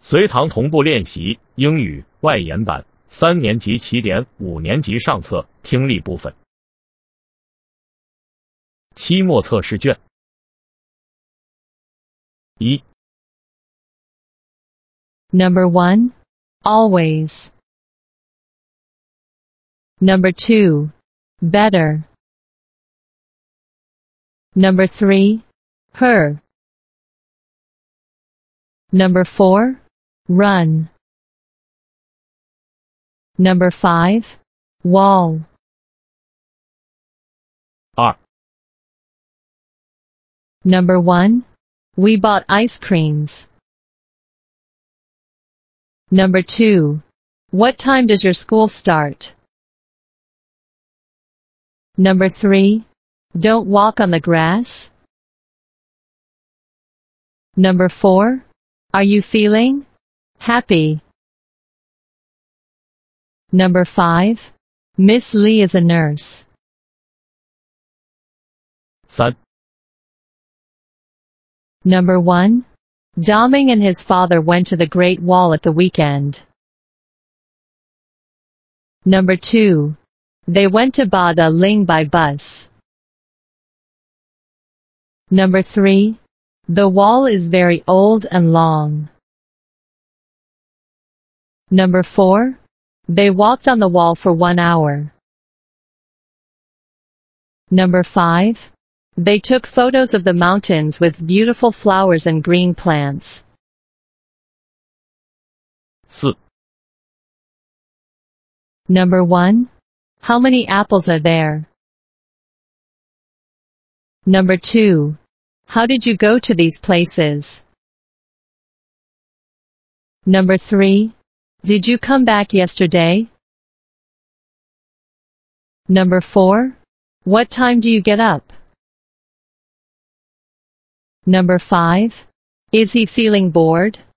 随堂同步练习英语外研版3年级起点5年级上册听力部分。期末测试卷1 Number 1. Always. Number 2. Better. Number 3. Her. Number 4. Run. Number 5. Wall. 2 Number 1. We bought ice creams. Number 2. What time does your school start? Number 3. Don't walk on the grass. Number 4. Are you feeling happy? Number 5. Miss Lee is a nurse. 3 Number 1. Doming and his father went to the Great Wall at the weekend. Number 2. They went to Ba Da Ling by bus. Number 3. The wall is very old and long. Number 4. They walked on the wall for 1 hour. Number 5. They took photos of the mountains with beautiful flowers and green plants. 4 Number 1. How many apples are there? Number 2. How did you go to these places? Number 3. Did you come back yesterday? Number 4. What time do you get up? Number 5. Is he feeling bored?